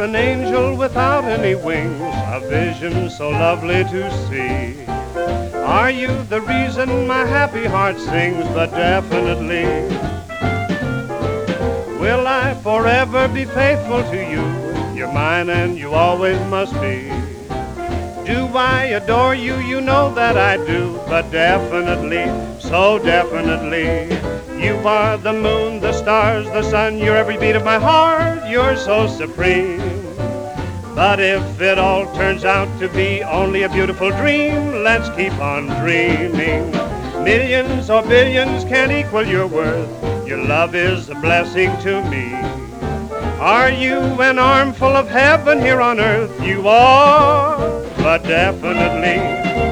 an angel without any wings, a vision so lovely to see. Are you the reason my happy heart sings? But definitely will I forever be faithful to you. You're mine and you always must be. Do I adore you? You know that I do. But definitely, so definitely, you are the moon, the stars, the sun. You're every beat of my heart. You're so supreme. But if it all turns out to be only a beautiful dream, let's keep on dreaming. Millions or billions can't equal your worth. Your love is a blessing to me. Are you an armful of heaven here on earth? You are, but definitely